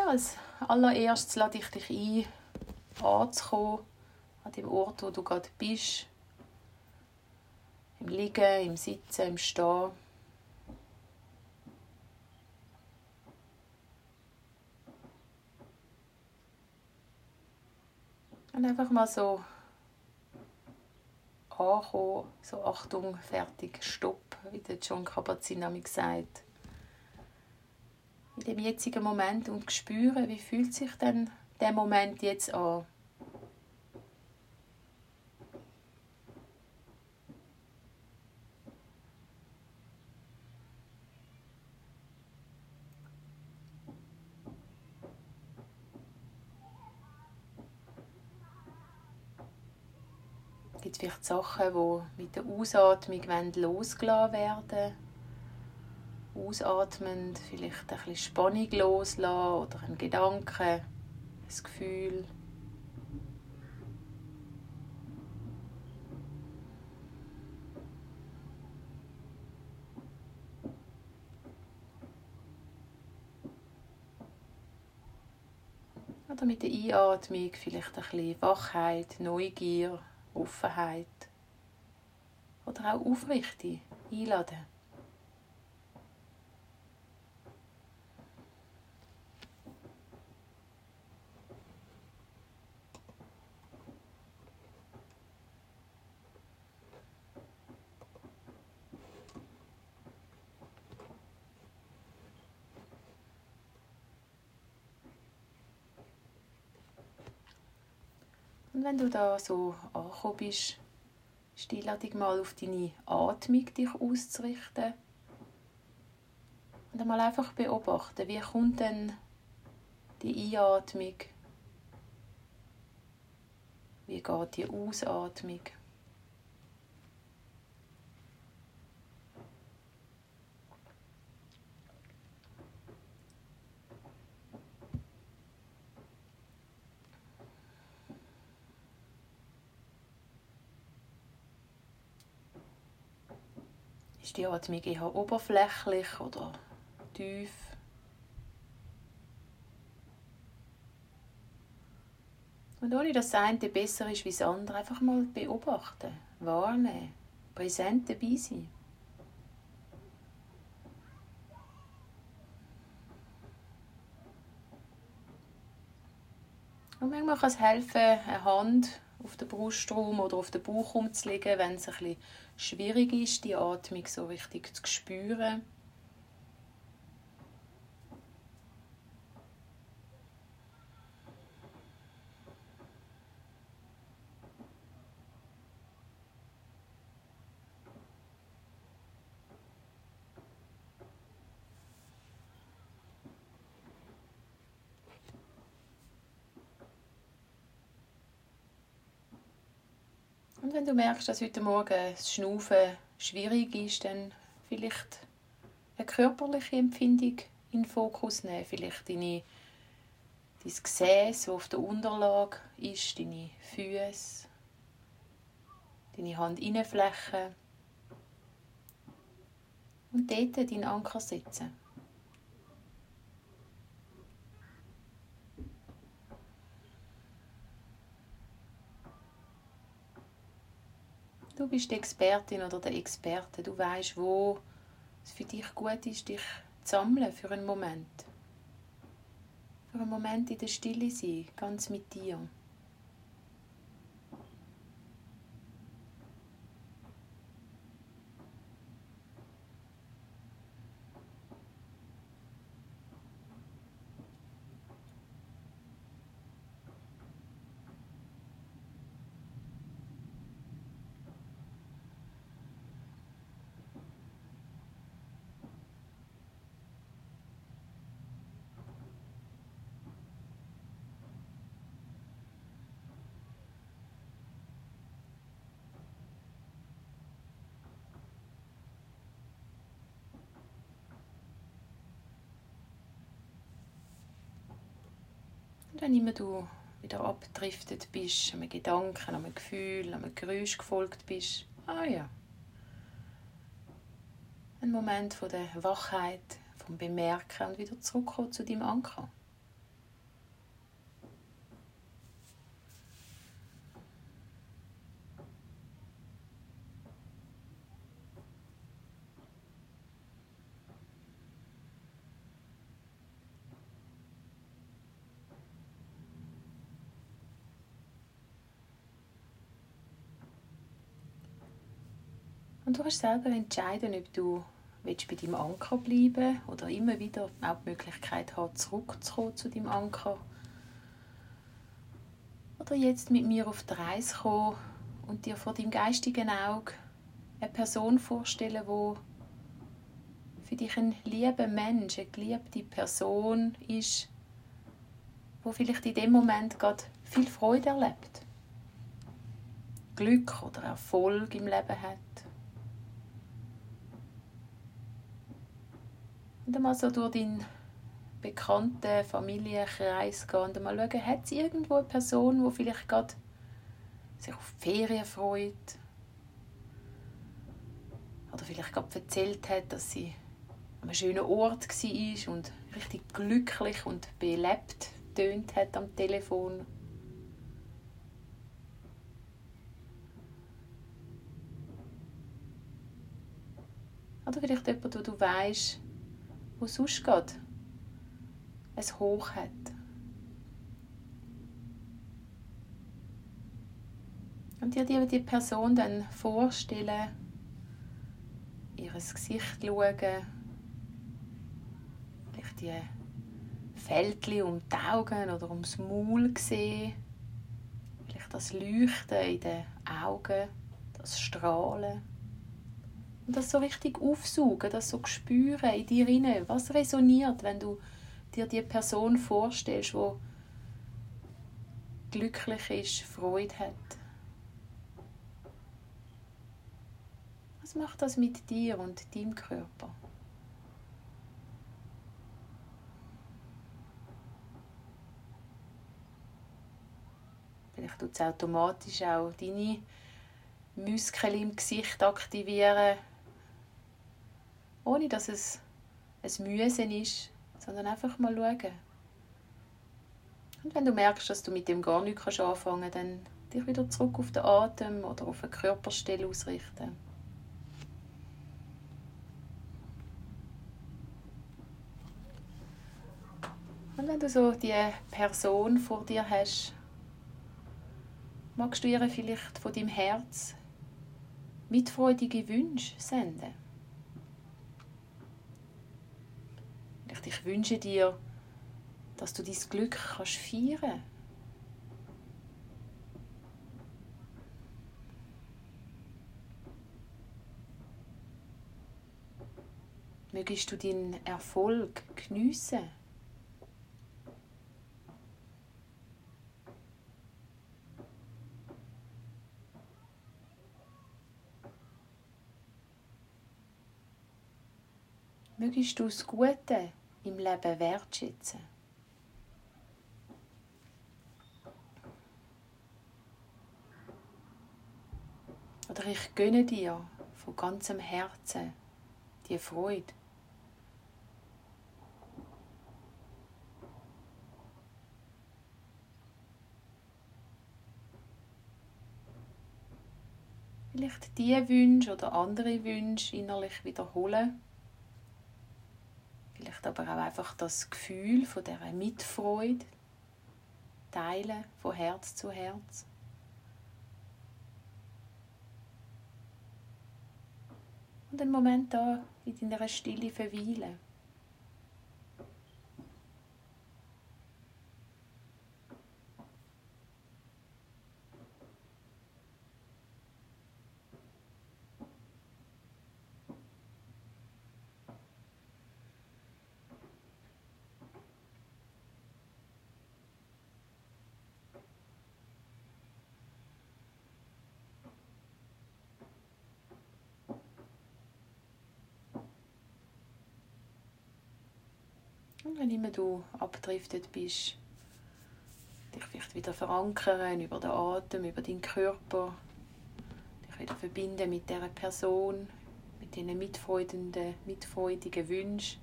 Ja, als allererstes lade ich dich ein, anzukommen an dem Ort, wo du gerade bist. Im Liegen, im Sitzen, im Stehen. Und einfach mal so ankommen, so Achtung, fertig, stopp, wie der Jon Kabat-Zinn sagt. In dem jetzigen Moment und spüren, wie fühlt sich denn der Moment jetzt an. Es gibt vielleicht Sachen, die mit der Ausatmung losgelassen werden. Ausatmend vielleicht ein bisschen Spannung loslassen oder einen Gedanken, ein Gefühl. Oder mit der Einatmung vielleicht ein bisschen Wachheit, Neugier, Offenheit oder auch Aufrichtung einladen. Und wenn du da so angekommen bist, ist die Einladung mal auf deine Atmung dich auszurichten. Und einmal einfach beobachten, wie kommt denn die Einatmung, wie geht die Ausatmung. Ist die Atmung eher oberflächlich oder tief? Und ohne dass das eine besser ist wie das andere, einfach mal beobachten, wahrnehmen, präsent dabei sein. Und manchmal kann es helfen, eine Hand auf den Brustraum oder auf den Bauch umzulegen, wenn es ein bisschen schwierig ist, die Atmung so richtig zu spüren. Und wenn du merkst, dass heute Morgen das Schnaufen schwierig ist, dann vielleicht eine körperliche Empfindung in den Fokus nehmen. Vielleicht dein Gesäß, das auf der Unterlage ist, deine Füße, deine Handinnenfläche. Und dort deinen Anker setzen. Du bist die Expertin oder der Experte. Du weißt, wo es für dich gut ist, dich zu sammeln für einen Moment. Für einen Moment in der Stille sein, ganz mit dir. Und wenn immer du wieder abgedriftet bist, einem Gedanken, einem Gefühl, einem Geräusch gefolgt bist, ja. Ein Moment von der Wachheit, vom Bemerken und wieder zurückkommen zu deinem Anker. Und du kannst selber entscheiden, ob du bei deinem Anker bleiben willst oder immer wieder auch die Möglichkeit haben, zurückzukommen zu deinem Anker. Oder jetzt mit mir auf die Reise kommen und dir vor deinem geistigen Auge eine Person vorstellen, die für dich ein lieber Mensch, eine geliebte Person ist, die vielleicht in dem Moment gerade viel Freude erlebt, Glück oder Erfolg im Leben hat. Und einmal so durch deinen bekannten Familienkreis gehen und mal schauen, hat es irgendwo eine Person, die vielleicht gerade sich auf die Ferien freut oder vielleicht gerade erzählt hat, dass sie an einem schönen Ort war und richtig glücklich und belebt tönt hat am Telefon. Oder vielleicht jemand, wo du weisst, wo sonst gerade ein Hoch hat. Und dir die Person dann vorstellen, ihr Gesicht schauen, vielleicht die Fältchen um die Augen oder ums Maul sehen, vielleicht das Leuchten in den Augen, das Strahlen. Und das so richtig aufsaugen, das so spüren in dir hinein. Was resoniert, wenn du dir die Person vorstellst, die glücklich ist, Freude hat? Was macht das mit dir und deinem Körper? Vielleicht tut es automatisch auch deine Muskeln im Gesicht aktivieren, ohne dass es ein Müssen ist, sondern einfach mal schauen. Und wenn du merkst, dass du mit dem gar nichts anfangen kannst, dann dich wieder zurück auf den Atem oder auf eine Körperstelle ausrichten. Und wenn du so die Person vor dir hast, magst du ihr vielleicht von deinem Herz mitfreudige Wünsche senden. Ich wünsche dir, dass du dein Glück kannst feiern. Mögest du deinen Erfolg geniessen. Mögest du das Gute im Leben wertschätzen. Oder ich gönne dir von ganzem Herzen die Freude. Vielleicht diese Wünsche oder andere Wünsche innerlich wiederholen. Vielleicht aber auch einfach das Gefühl von dieser Mitfreude teilen, von Herz zu Herz. Und einen Moment da in deiner Stille verweilen. Und wenn immer du abgedriftet bist, dich vielleicht wieder verankern über den Atem, über deinen Körper, dich wieder verbinden mit dieser Person, mit diesen mitfreudigen Wünschen.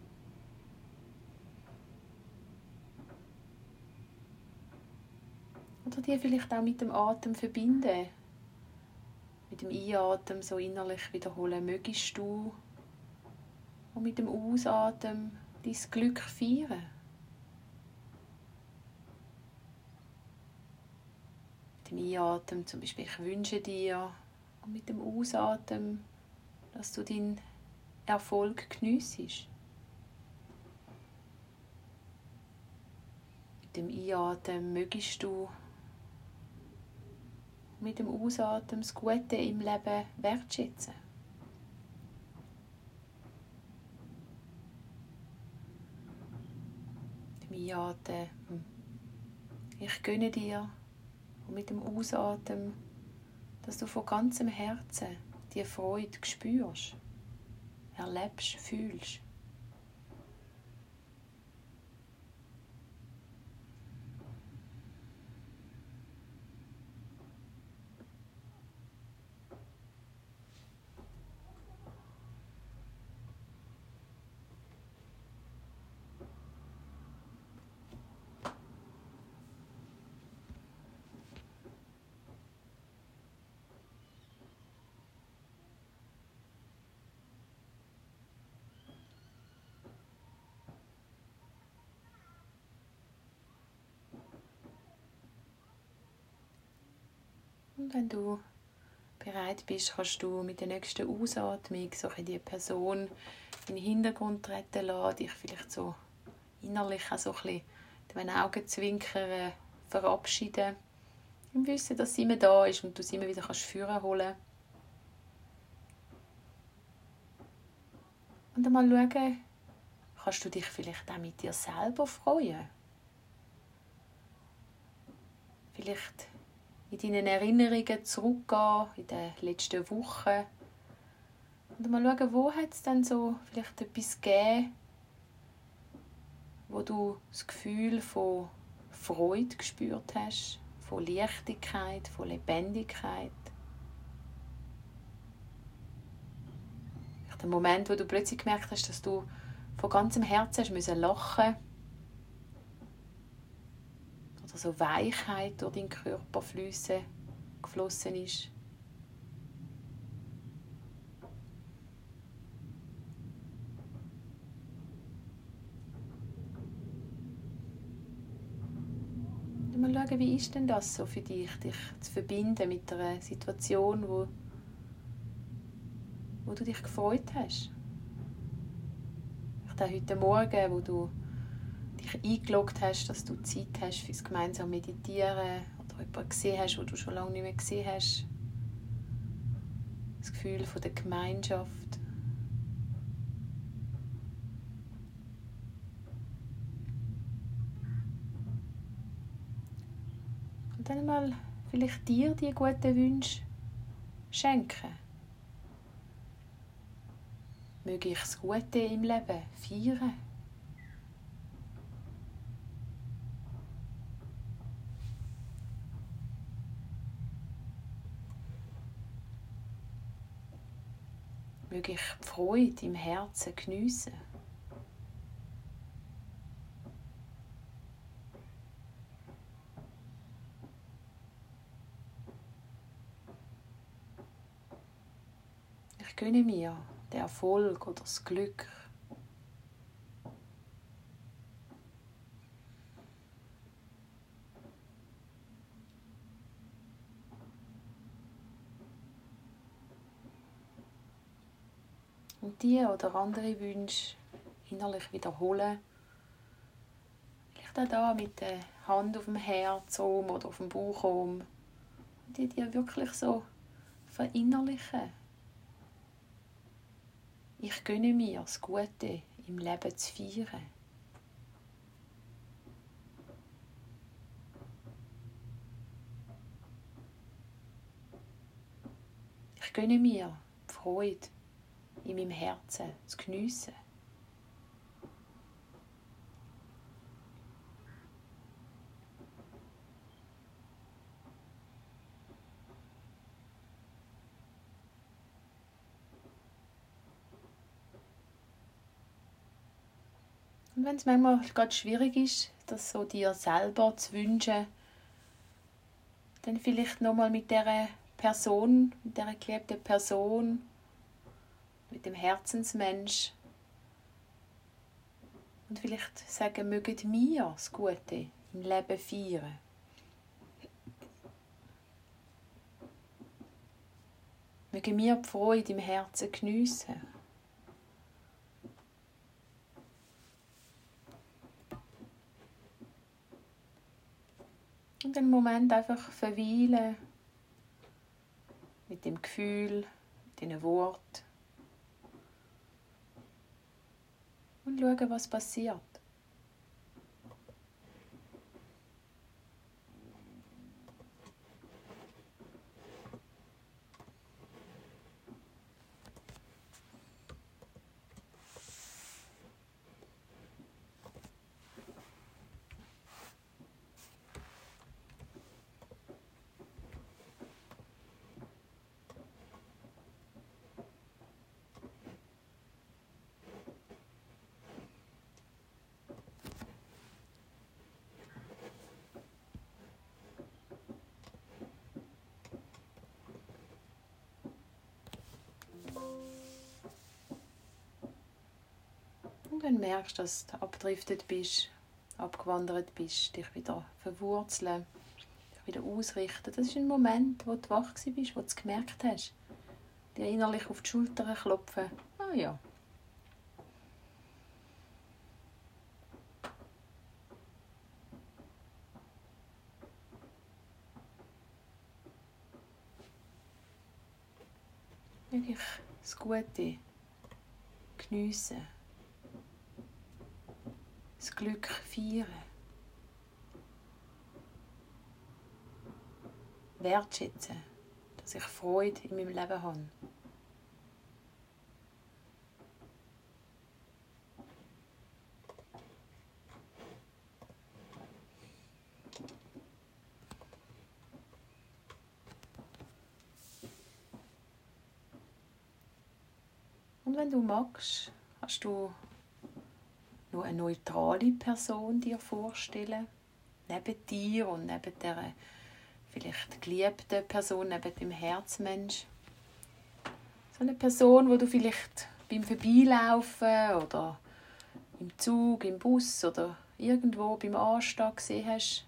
Oder die vielleicht auch mit dem Atem verbinden. Mit dem Einatmen so innerlich wiederholen, mögest du. Und mit dem Ausatmen dein Glück feiern. Mit dem Einatmen zum Beispiel, ich wünsche dir. Und mit dem Ausatmen dass du deinen Erfolg geniessest. Mit dem Einatmen mögest du mit dem Ausatmen das Gute im Leben wertschätzen. Mit dem Einatmen, ich gönne dir, und mit dem Ausatmen, dass du von ganzem Herzen die Freude spürst, erlebst, fühlst. Und wenn du bereit bist, kannst du mit der nächsten Ausatmung so die Person in den Hintergrund treten lassen, dich vielleicht so innerlich auch so ein bisschen mit einem Augenzwinkern verabschieden. Im Wissen, dass sie immer da ist und du sie immer wieder führen holen kannst. Und einmal schauen, kannst du dich vielleicht auch mit dir selber freuen. Vielleicht in deinen Erinnerungen zurückgehen, in den letzten Wochen. Und mal schauen, wo hat es denn so vielleicht etwas gegeben, wo du das Gefühl von Freude gespürt hast, von Leichtigkeit, von Lebendigkeit. Der Moment, wo du plötzlich gemerkt hast, dass du von ganzem Herzen lachen musst. Oder so Weichheit durch deinen Körper geflossen ist. Und mal schauen, wie ist denn das so für dich, dich zu verbinden mit einer Situation, wo du dich gefreut hast. Vielleicht auch heute Morgen, wo du dich eingeloggt hast, dass du Zeit hast fürs gemeinsame Meditieren oder jemanden gesehen hast, den du schon lange nicht mehr gesehen hast. Das Gefühl von der Gemeinschaft. Und dann mal vielleicht dir die guten Wünsche schenken. Möge ich das Gute im Leben feiern. Möge ich die Freude im Herzen geniessen. Ich gönne mir den Erfolg oder das Glück. Und die oder andere Wünsche innerlich wiederholen. Vielleicht auch da mit der Hand auf dem Herz oben oder auf dem Bauch oben. Und die wirklich so verinnerlichen. Ich gönne mir das Gute im Leben zu feiern. Ich gönne mir die Freude in meinem Herzen zu geniessen. Und wenn es manchmal gerade schwierig ist, das so dir selber zu wünschen, dann vielleicht nochmal mit dieser Person, mit dieser geliebten Person, mit dem Herzensmensch und vielleicht sagen, möget mir das Gute im Leben feiern. Mögen wir die Freude im Herzen geniessen. Und einen Moment einfach verweilen mit dem Gefühl, mit den Worten. Und schauen, was passiert. Und wenn du merkst, dass du abgedriftet bist, abgewandert bist, dich wieder verwurzeln, dich wieder ausrichten. Das ist ein Moment, wo du wach bist, wo du es gemerkt hast. Dir innerlich auf die Schulter klopfen. Ah ja. Wirklich das Gute geniessen. Das Glück feiern. Wertschätzen, dass ich Freude in meinem Leben habe. Und wenn du magst, kannst du noch eine neutrale Person dir vorstellen, neben dir und neben der vielleicht geliebten Person, neben dem Herzmensch. So eine Person, wo du vielleicht beim Vorbeilaufen oder im Zug, im Bus oder irgendwo beim Anstehen gesehen hast.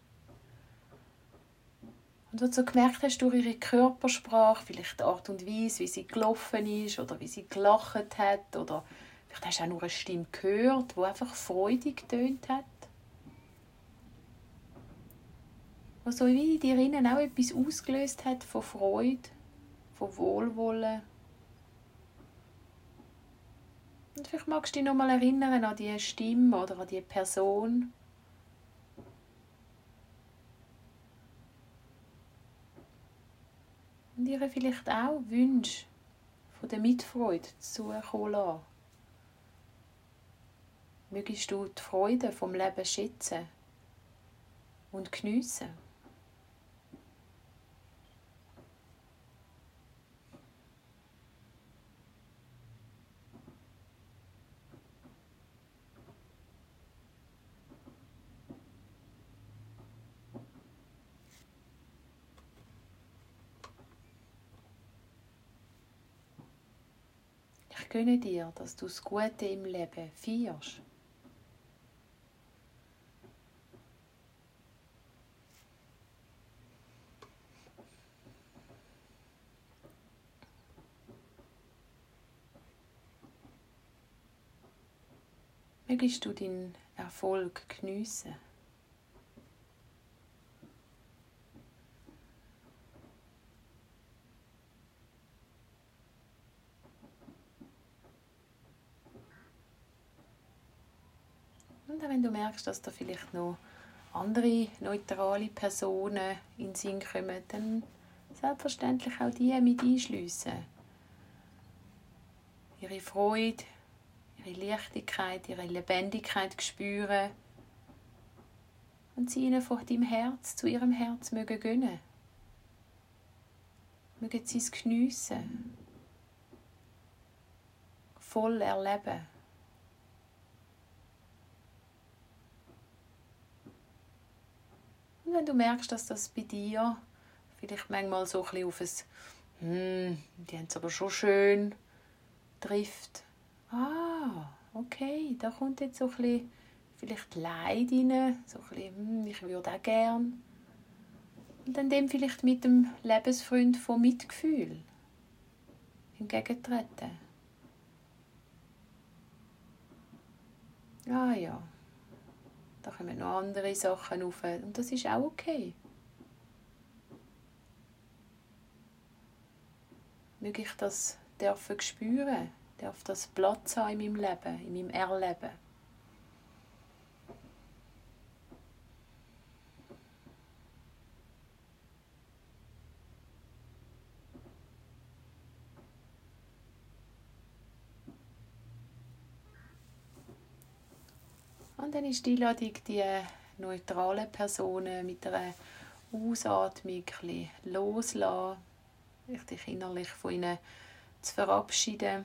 Und wo du so gemerkt hast, durch ihre Körpersprache, vielleicht die Art und Weise, wie sie gelaufen ist oder wie sie gelacht hat oder vielleicht hast du auch nur eine Stimme gehört, die einfach freudig getönt hat. Was so wie in dir innen auch etwas ausgelöst hat von Freude, von Wohlwollen. Und vielleicht magst du dich noch mal erinnern an diese Stimme oder an diese Person. Und ihr vielleicht auch Wünsche von der Mitfreude zukommen lassen. Mögest du die Freude vom Leben schätzen und geniessen. Ich gönne dir, dass du das Gute im Leben feierst. Mögest du deinen Erfolg geniessen. Und auch wenn du merkst, dass da vielleicht noch andere neutrale Personen in den Sinn kommen, dann selbstverständlich auch die mit einschliessen. Ihre Freude, ihre Leichtigkeit, ihre Lebendigkeit spüren und sie ihnen von deinem Herz zu ihrem Herz mögen gönnen. Mögen sie es geniessen, voll erleben. Und wenn du merkst, dass das bei dir vielleicht manchmal so ein bisschen auf ein die haben es aber schon schön trifft. Okay, da kommt jetzt so ein bisschen vielleicht Leid rein, so ein bisschen, ich würde auch gern. Und dann dem vielleicht mit dem Lebensfreund von Mitgefühl. entgegentreten. Ah ja, da kommen noch andere Sachen auf und das ist auch okay. Möge ich das dürfen spüren, darf das Platz haben in meinem Leben, in meinem Erleben. Und dann ist die Einladung, die neutralen Personen mit einer Ausatmung ein bisschen loslassen, dich innerlich von ihnen zu verabschieden.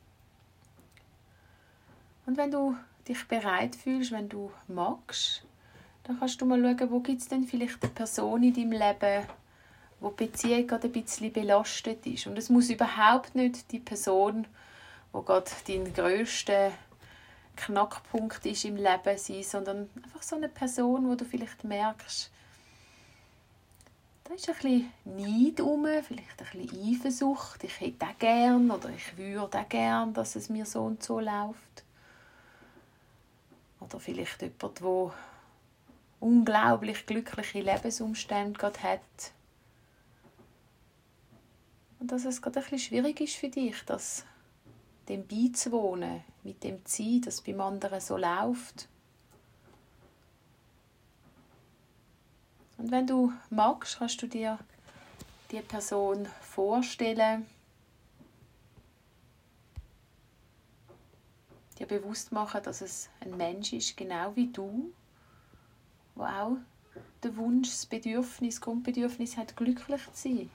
Und wenn du dich bereit fühlst, wenn du magst, dann kannst du mal schauen, wo gibt es denn vielleicht eine Person in deinem Leben, wo die Beziehung gerade ein bisschen belastet ist. Und es muss überhaupt nicht die Person, wo gerade dein grösster Knackpunkt ist im Leben sein, sondern einfach so eine Person, wo du vielleicht merkst, da ist ein bisschen Neid rum, vielleicht ein bisschen Eifersucht. Ich hätte auch gern oder ich würde auch gern, dass es mir so und so läuft. Oder vielleicht jemand, der unglaublich glückliche Lebensumstände gerade hat. Und dass es gerade ein bisschen schwierig ist für dich, das dem beizuwohnen, mit dem Ziel, dass es beim anderen so läuft. Und wenn du magst, kannst du dir die Person vorstellen, dir bewusst machen, dass es ein Mensch ist, genau wie du, der auch den Wunsch, das Bedürfnis, das Grundbedürfnis hat, glücklich zu sein,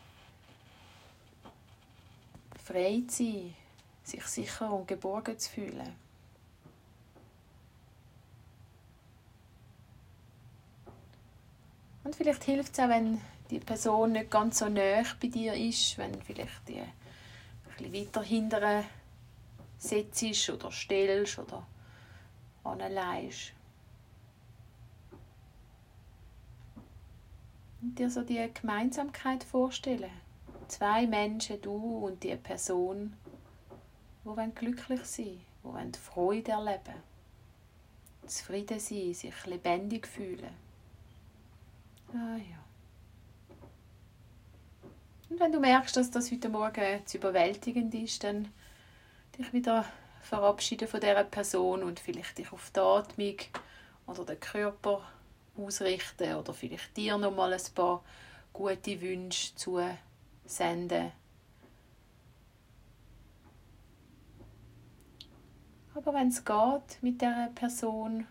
frei zu sein, sich sicher und geborgen zu fühlen. Und vielleicht hilft es auch, wenn die Person nicht ganz so nahe bei dir ist, wenn vielleicht die ein bisschen weiter hinten sitzt oder stellst oder anleihst. Und dir so die Gemeinsamkeit vorstellen. 2 Menschen, du und die Person, die glücklich sein wollen, die Freude erleben, zufrieden sein, sich lebendig fühlen. Ah ja. Und wenn du merkst, dass das heute Morgen zu überwältigend ist, dann dich wieder verabschieden von dieser Person und vielleicht dich auf die Atmung oder den Körper ausrichten oder vielleicht dir nochmal ein paar gute Wünsche zusenden. Aber wenn es geht mit dieser Person,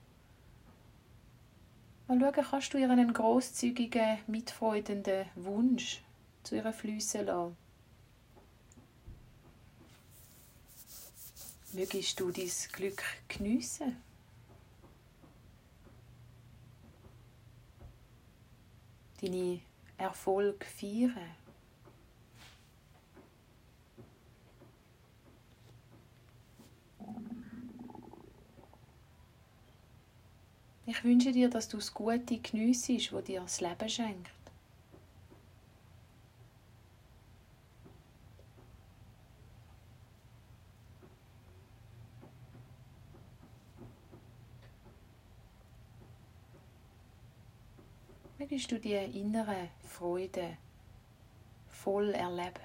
mal schauen, kannst du ihr einen grosszügigen, mitfreudenden Wunsch zu ihr fliessen lassen. Mögest du dein Glück geniessen? Deine Erfolge feiern? Ich wünsche dir, dass du das Gute geniessest, das dir das Leben schenkt. Mögest du die innere Freude voll erleben.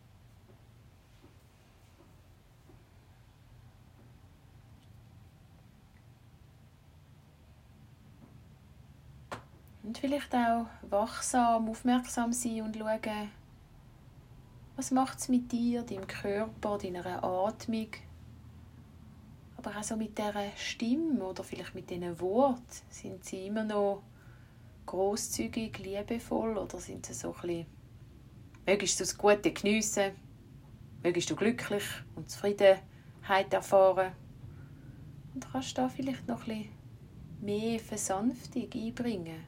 Und vielleicht auch wachsam, aufmerksam sein und schauen, was macht es mit dir, deinem Körper, deiner Atmung, aber auch so mit dieser Stimme oder vielleicht mit diesen Worten. Sind sie immer noch grosszügig, liebevoll oder sind sie so ein bisschen, mögest du das Gute geniessen, mögest du glücklich und Zufriedenheit erfahren und kannst da vielleicht noch ein bisschen mehr Versanftung einbringen.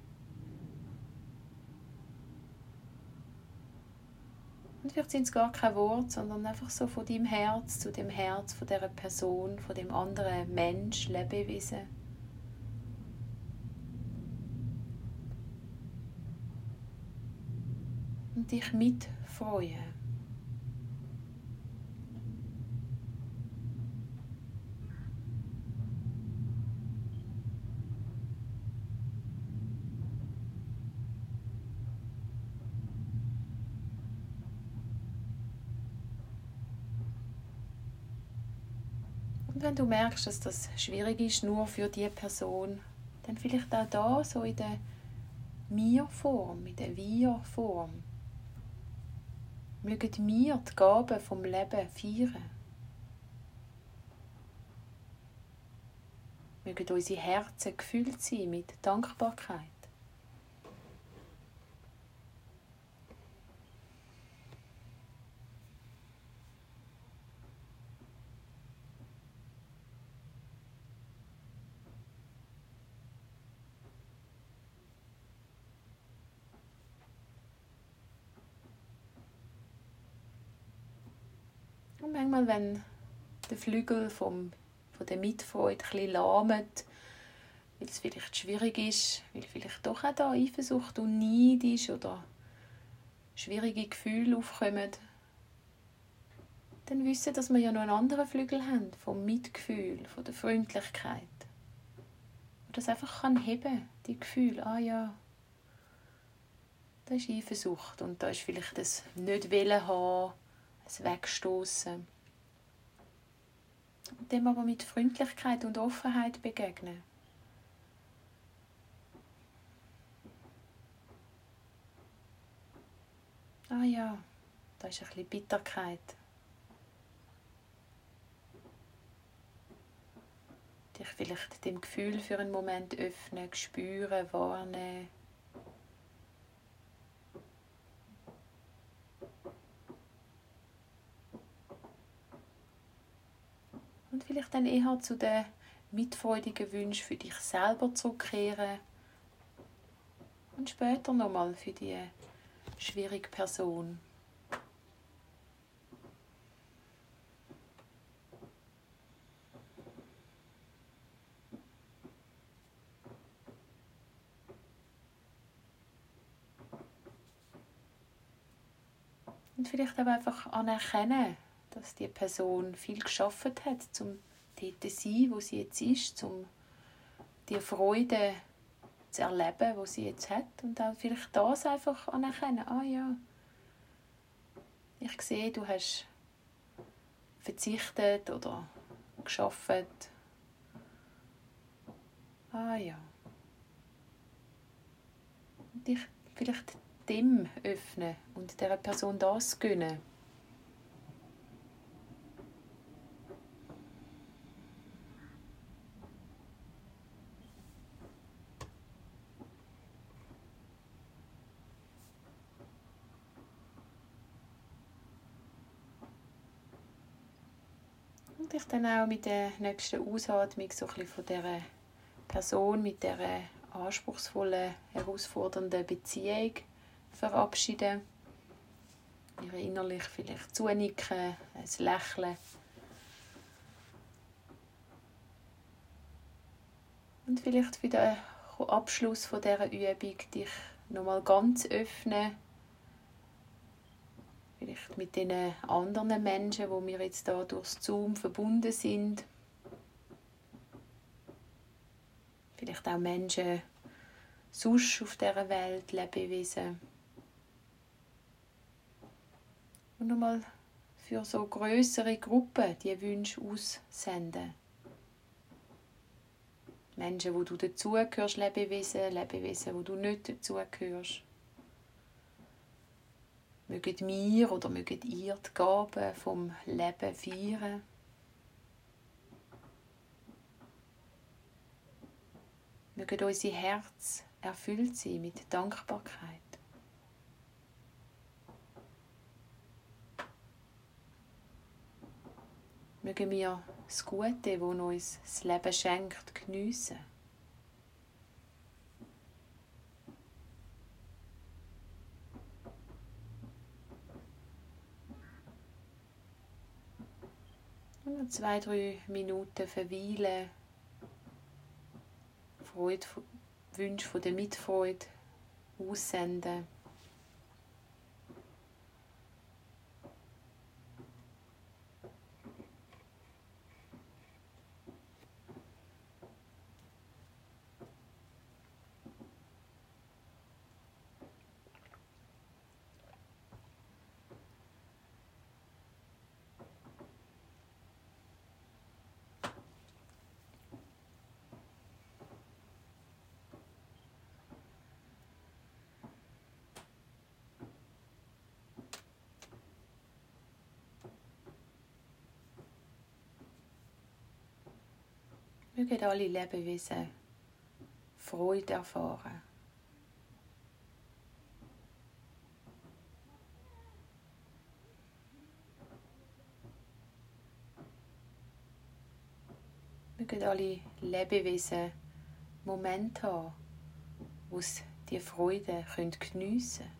Und vielleicht sind es gar keine Worte, sondern einfach so von deinem Herz zu dem Herz von dieser Person, von dem anderen Mensch, Lebewesen. Und dich mitfreuen. wenn du merkst, dass das schwierig ist, nur für die Person, dann vielleicht auch da so in der Mir-Form, in der Wir-Form. Mögen wir die Gaben vom Leben feiern. Mögen unsere Herzen gefüllt sein mit Dankbarkeit. Und manchmal, wenn der Flügel von der Mitfreude ein bisschen lahmt, weil es vielleicht schwierig ist, weil vielleicht doch auch da Eifersucht und Neid ist oder schwierige Gefühle aufkommen, dann wissen, dass wir ja noch einen anderen Flügel haben, vom Mitgefühl, von der Freundlichkeit. Und das einfach kann heben, die Gefühle. Ah ja, da ist Eifersucht und da ist vielleicht das Nicht-Wollen haben, das Wegstoßen. Und dem aber mit Freundlichkeit und Offenheit begegnen. Ah ja, da ist ein bisschen Bitterkeit. Dich vielleicht dem Gefühl für einen Moment öffnen, spüren, wahrnehmen. Und vielleicht dann eher zu den mitfreudigen Wünschen für dich selber zurückkehren. Und später nochmal für die schwierige Person. Und vielleicht aber einfach anerkennen, dass die Person viel geschafft hat, um dort zu sein, wo sie jetzt ist, um die Freude zu erleben, die sie jetzt hat. Und auch vielleicht das einfach anerkennen. Ah ja, ich sehe, du hast verzichtet oder geschafft. Ah ja. Und dich vielleicht dem öffnen und dieser Person das gönnen. Und dich dann auch mit der nächsten Ausatmung so ein bisschen von dieser Person, mit dieser anspruchsvollen, herausfordernden Beziehung verabschieden. Ihr innerlich vielleicht zunicken, ein Lächeln. Und vielleicht für den Abschluss von dieser Übung dich nochmal ganz öffnen. Vielleicht mit den anderen Menschen, wo wir jetzt hier durch Zoom verbunden sind. Vielleicht auch Menschen sonst auf dieser Welt, Lebewesen. Und nochmal für so grössere Gruppen die Wünsche aussenden. Menschen, wo du dazugehörst, Lebewesen, wo du nicht dazugehörst. Möget wir oder möget ihr die Gaben vom Leben feiern. Mögen unser Herz erfüllt sein mit Dankbarkeit. Mögen wir das Gute, das uns das Leben schenkt, geniessen. Und noch 2-3 Minuten verweilen. Wünsche von der Mitfreude aussenden. Mögen alle Lebewesen Freude erfahren. Mögen alle Lebewesen Momente haben, wo sie diese Freude geniessen können.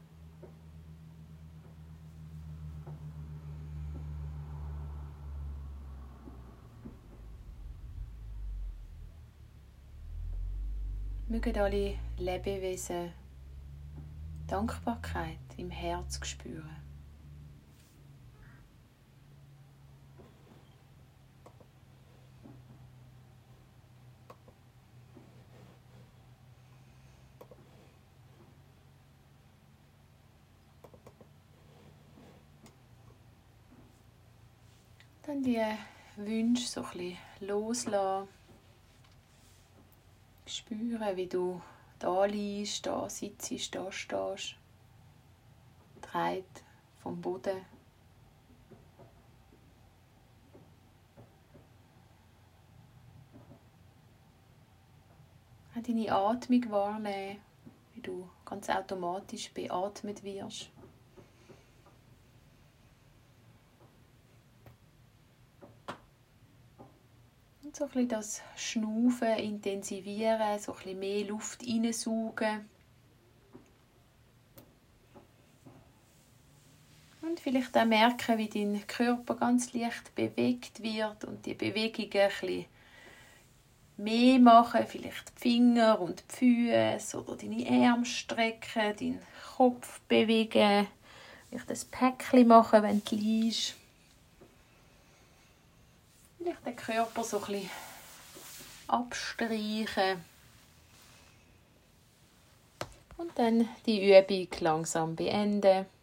Mögen alle Lebewesen Dankbarkeit im Herz spüren. Dann die Wünsche so ein bisschen loslassen. Spüren, wie du da liegst, da sitzt, da stehst. Getragen vom Boden. Auch deine Atmung wahrnehmen, wie du ganz automatisch beatmet wirst. Und so ein bisschen das Schnaufen intensivieren, so ein bisschen mehr Luft reinsaugen. Und vielleicht auch merken, wie dein Körper ganz leicht bewegt wird und die Bewegungen ein bisschen mehr machen. Vielleicht die Finger und die Füße oder deine Arme strecken, deinen Kopf bewegen. Vielleicht ein Päckchen machen, wenn du liegst. Vielleicht den Körper so ein bisschen abstreichen. Und dann die Übung langsam beenden.